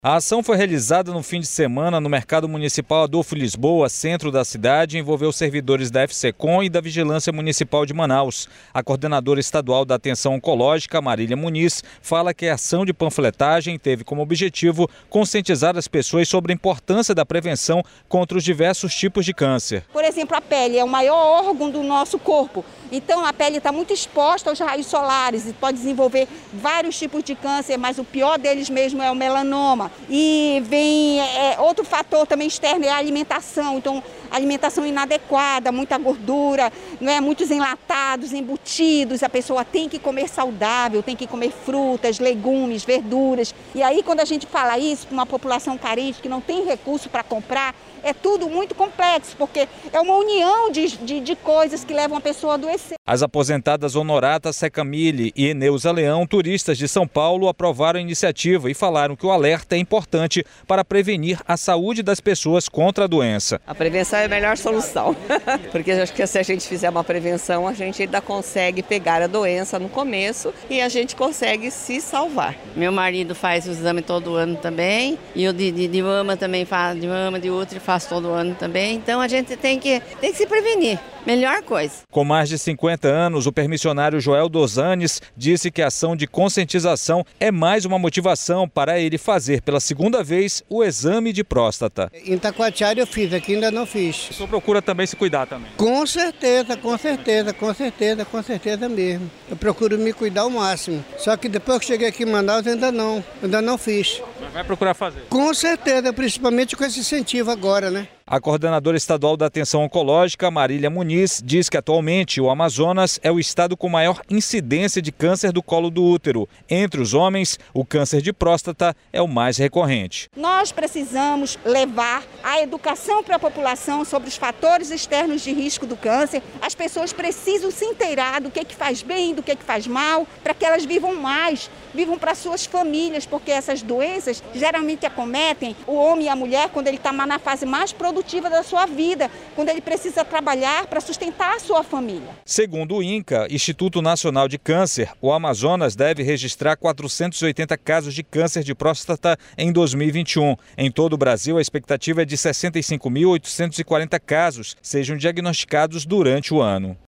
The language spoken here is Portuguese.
A ação foi realizada no fim de semana no Mercado Municipal Adolfo Lisboa, centro da cidade, e envolveu servidores da FSECOM e da Vigilância Municipal de Manaus. A coordenadora estadual da Atenção Oncológica, Marília Muniz, fala que a ação de panfletagem teve como objetivo conscientizar as pessoas sobre a importância da prevenção contra os diversos tipos de câncer. Por exemplo, a pele é o maior órgão do nosso corpo. Então a pele está muito exposta aos raios solares e pode desenvolver vários tipos de câncer, mas o pior deles mesmo é o melanoma. E vem outro fator também externo, é a alimentação. Então, alimentação inadequada, muita gordura, muitos enlatados, embutidos. A pessoa tem que comer saudável, tem que comer frutas, legumes, verduras. E aí, quando a gente fala isso para uma população carente que não tem recurso para comprar, é tudo muito complexo, porque é uma união de coisas que levam a pessoa a adoecer. As aposentadas honoratas Secamille e Eneusa Leão, turistas de São Paulo, aprovaram a iniciativa e falaram que o alerta é importante para prevenir a saúde das pessoas contra a doença. A prevenção é a melhor solução, porque eu acho que se a gente fizer uma prevenção, a gente ainda consegue pegar a doença no começo e a gente consegue se salvar. Meu marido faz o exame todo ano também, e eu de mama também faço, de mama, de útero faço todo ano também, então a gente tem que se prevenir. Melhor coisa. Com mais de 50 anos, o permissionário Joel Dosanes disse que a ação de conscientização é mais uma motivação para ele fazer pela segunda vez o exame de próstata. Em Taquatiara eu fiz, aqui ainda não fiz. O senhor procura também se cuidar também? Com certeza, com certeza, com certeza, com certeza mesmo. Eu procuro me cuidar ao máximo. Só que depois que cheguei aqui em Manaus ainda não fiz. Mas vai procurar fazer? Com certeza, principalmente com esse incentivo agora, né? A coordenadora estadual da Atenção Oncológica, Marília Muniz, diz que atualmente o Amazonas é o estado com maior incidência de câncer do colo do útero. Entre os homens, o câncer de próstata é o mais recorrente. Nós precisamos levar a educação para a população sobre os fatores externos de risco do câncer. As pessoas precisam se inteirar do que faz bem, do que faz mal, para que elas vivam mais, vivam para suas famílias, porque essas doenças geralmente acometem o homem e a mulher quando ele está na fase mais produtiva da sua vida, quando ele precisa trabalhar para sustentar a sua família. Segundo o INCA, Instituto Nacional de Câncer, o Amazonas deve registrar 480 casos de câncer de próstata em 2021. Em todo o Brasil, a expectativa é de 65.840 casos sejam diagnosticados durante o ano.